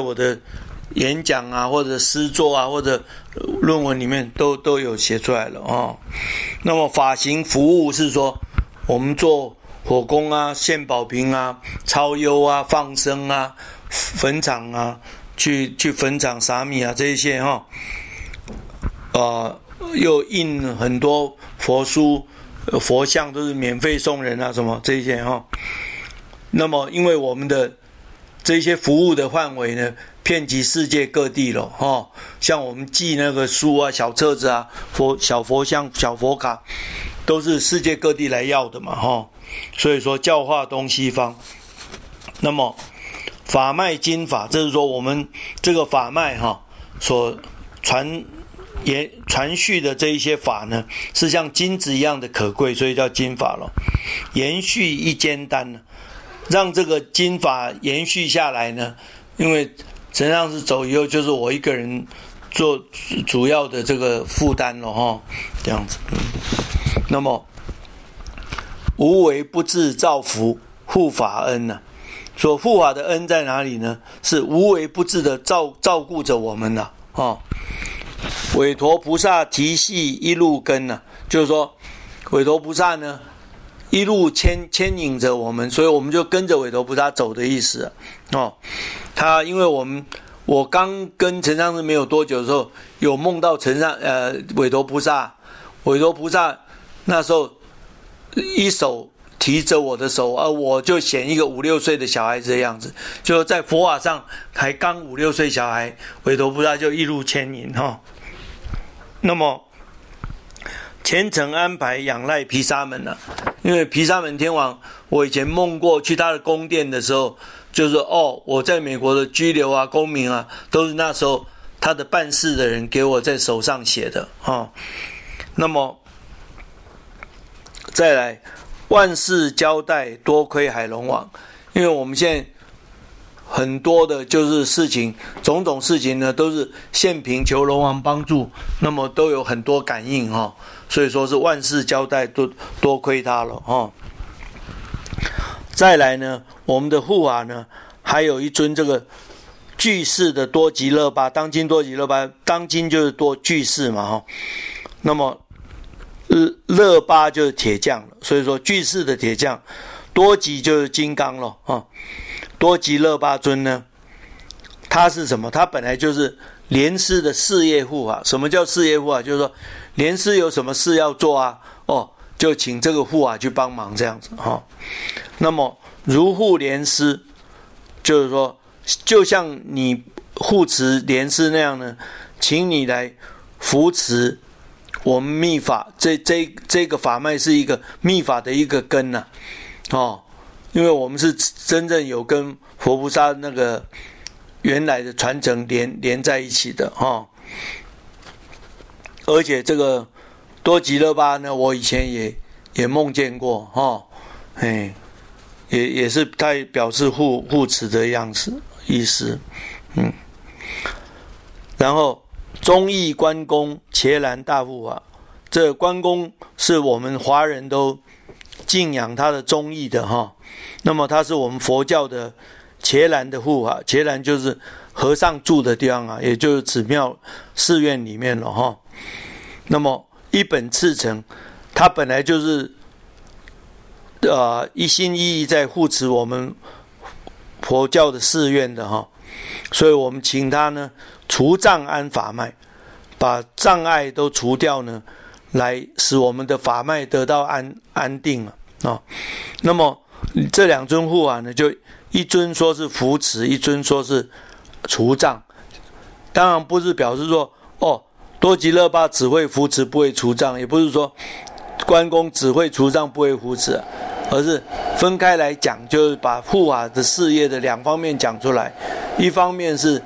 我的演讲啊，或者诗作啊，或者论文里面都有写出来了哦。那么法行服务是说，我们做火攻啊、献宝瓶啊、超幽啊、放生啊、坟场啊，去坟场撒米啊，这一些哈，又印很多佛书、佛像都是免费送人啊，什么这一些哈。那么，因为我们的这些服务的范围呢，遍及世界各地了哈。像我们寄那个书啊、小册子啊、小佛像、小佛卡，都是世界各地来要的嘛哈。所以说教化东西方。那么法脉经法，这是说我们这个法脉哈所传续的这一些法呢，是像金子一样的可贵，所以叫经法了。延续一间单呢，让这个经法延续下来呢，因为陈上师走以后，就是我一个人做主要的这个负担了哈，这样子。那么无为不至造福护法恩呢？说护法的恩在哪里呢？是无为不至的照顾着我们呐，韦陀菩萨提系一路根呢，就是说韦陀菩萨呢一路牵引着我们，所以我们就跟着韦陀菩萨走的意思哦。他因为我刚跟陈上师没有多久的时候，有梦到韦陀菩萨那时候一手提着我的手，我就显一个5、6岁的小孩子的样子，就在佛法上还刚5、6岁小孩，韦陀菩萨就一路牵引哈。那么虔诚安排仰赖毗沙门啊，因为毗沙门天王，我以前梦过去他的宫殿的时候，就是我在美国的居留啊、公民啊，都是那时候他的办事的人给我在手上写的啊。那么再来，万事交代多亏海龙王，因为我们现在很多的就是事情，种种事情呢都是现凭求龙王帮助，那么都有很多感应哈，所以说是万事交代多亏他了哈。再来呢，我们的护法呢，还有一尊这个具士的多吉勒巴，当今多吉勒巴，当今就是多具士嘛哈。那么勒巴就是铁匠了，所以说具士的铁匠，多吉就是金刚了啊。多吉勒巴尊呢，他是什么？他本来就是莲师的事业护法。什么叫事业护法？就是说莲师有什么事要做啊，就请这个护法去帮忙这样子哈。那么如护莲师，就是说就像你护持莲师那样呢，请你来扶持我们密法，这个法脉是一个密法的一个根呐，因为我们是真正有跟佛菩萨那个原来的传承连在一起的哈。而且这个多吉勒巴呢，我以前也梦见过哈，也是他表示护持的样子意思，然后忠义关公伽蓝大护法，这关公是我们华人都敬仰他的忠义的哈。那么他是我们佛教的伽蓝的护法，伽蓝就是和尚住的地方啊，也就是寺庙寺院里面了哈。那么一本赤诚，他本来就是一心一意在护持我们佛教的寺院的哈，所以我们请他呢除障安法脉，把障碍都除掉呢，来使我们的法脉得到安定啊。那么这两尊护法呢，就一尊说是扶持，一尊说是除障。当然不是表示说多吉勒巴只会扶持不会除障，也不是说关公只会除障不会扶持，而是分开来讲，就是把护法的事业的两方面讲出来。一方面是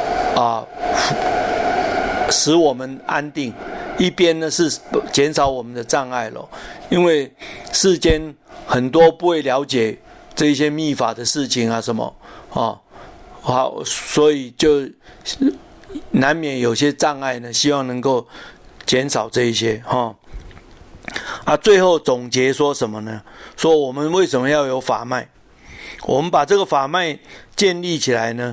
使我们安定，一边呢是减少我们的障碍了。因为世间很多不会了解这些密法的事情啊什么好，所以就难免有些障碍呢，希望能够减少这一些最后总结说什么呢？说我们为什么要有法脉？我们把这个法脉建立起来呢，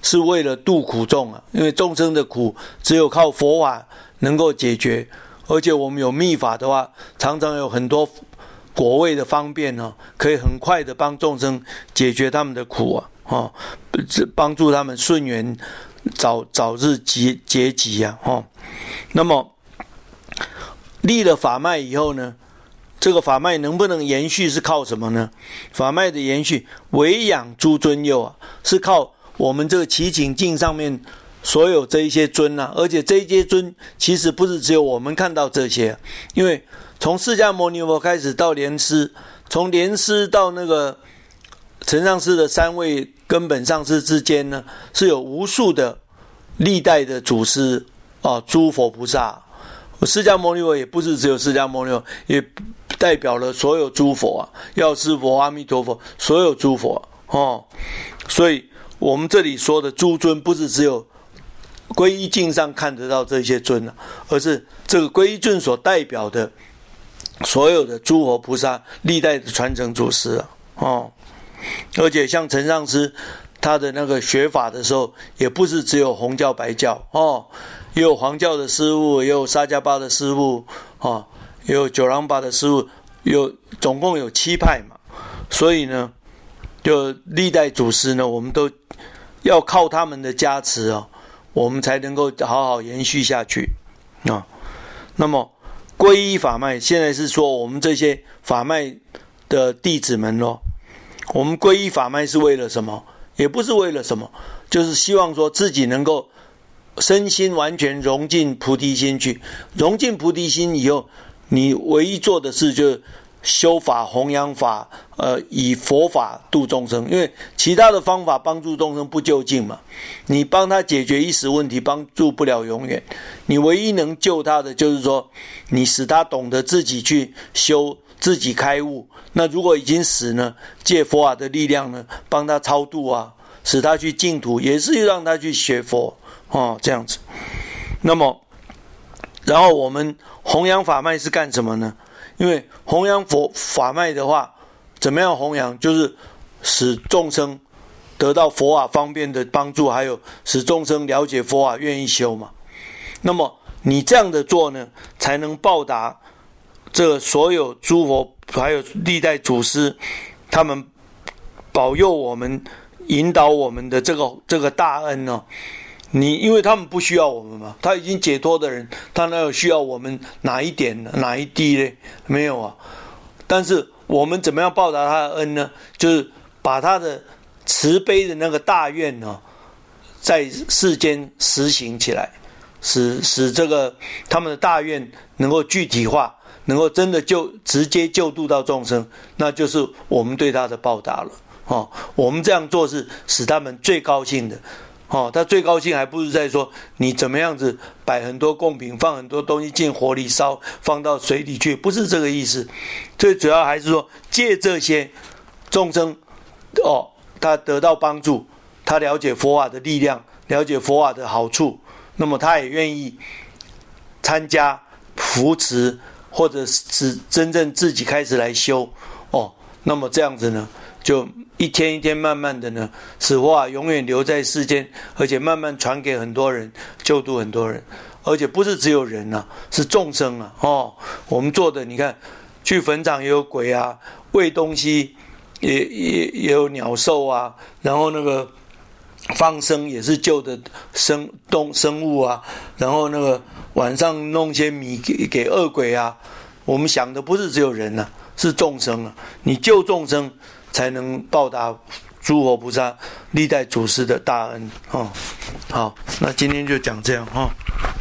是为了度苦众啊，因为众生的苦只有靠佛法能够解决，而且我们有密法的话，常常有很多果位的方便哦，可以很快的帮众生解决他们的苦啊，哦，帮助他们顺缘早日结集啊，哦，那么立了法脉以后呢，这个法脉能不能延续是靠什么呢？法脉的延续，唯养诸尊佑啊，是靠我们这个祈请经上面所有这一些尊啊，而且这一些尊其实不是只有我们看到这些，因为从释迦牟尼佛开始到莲师，从莲师到那个承上师的三位根本上师之间呢，是有无数的历代的祖师啊，诸佛菩萨。释迦牟尼佛也不是只有释迦牟尼佛，也代表了所有诸佛啊，药师佛、阿弥陀佛，所有诸佛哦。所以我们这里说的诸尊，不是只有皈依经上看得到这些尊啊，而是这个皈依尊所代表的所有的诸佛菩萨历代的传承祖师啊，哦，而且像承上师他的那个学法的时候，也不是只有红教白教哦，也有黄教的师父，也有沙迦巴的师父哦，也有九郎巴的师父，总共有7派嘛，所以呢，就历代祖师呢，我们都要靠他们的加持哦，我们才能够好好延续下去啊。那么皈依法脉，现在是说我们这些法脉的弟子们咯，我们皈依法脉是为了什么？也不是为了什么，就是希望说自己能够身心完全融进菩提心去。融进菩提心以后，你唯一做的事就是修法、弘扬法，以佛法度众生。因为其他的方法帮助众生不究竟嘛，你帮他解决一时问题，帮助不了永远。你唯一能救他的，就是说你使他懂得自己去修，自己开悟。那如果已经死呢，借佛法的力量呢，帮他超度啊，使他去净土，也是让他去学佛哦，这样子。那么，然后我们弘扬法脉是干什么呢？因为弘扬佛法脉的话，怎么样弘扬？就是使众生得到佛法方便的帮助，还有使众生了解佛法，愿意修嘛。那么你这样的做呢，才能报答这所有诸佛还有历代祖师，他们保佑我们、引导我们的这个大恩哦。因为他们不需要我们嘛，他已经解脱的人，他哪有需要我们哪一点哪一滴呢？没有啊。但是我们怎么样报答他的恩呢？就是把他的慈悲的那个大愿呢，在世间实行起来，使这个他们的大愿能够具体化，能够真的直接救度到众生，那就是我们对他的报答了哦。我们这样做是使他们最高兴的。哦，他最高兴还不是在说你怎么样子摆很多贡品，放很多东西进火里烧，放到水里去，不是这个意思。最主要还是说借这些众生哦，他得到帮助，他了解佛法的力量，了解佛法的好处，那么他也愿意参加扶持，或者是真正自己开始来修哦。那么这样子呢，就一天一天慢慢的呢，使佛法永远留在世间，而且慢慢传给很多人，救度很多人，而且不是只有人啊，是众生啊。哦，我们做的，你看，去坟场也有鬼啊，喂东西也有鸟兽啊，然后那个放生也是救的生物啊，然后那个晚上弄些米给恶鬼啊。我们想的不是只有人啊，是众生啊，你救众生，才能报答诸佛菩萨历代祖师的大恩哦。好，那今天就讲这样哦。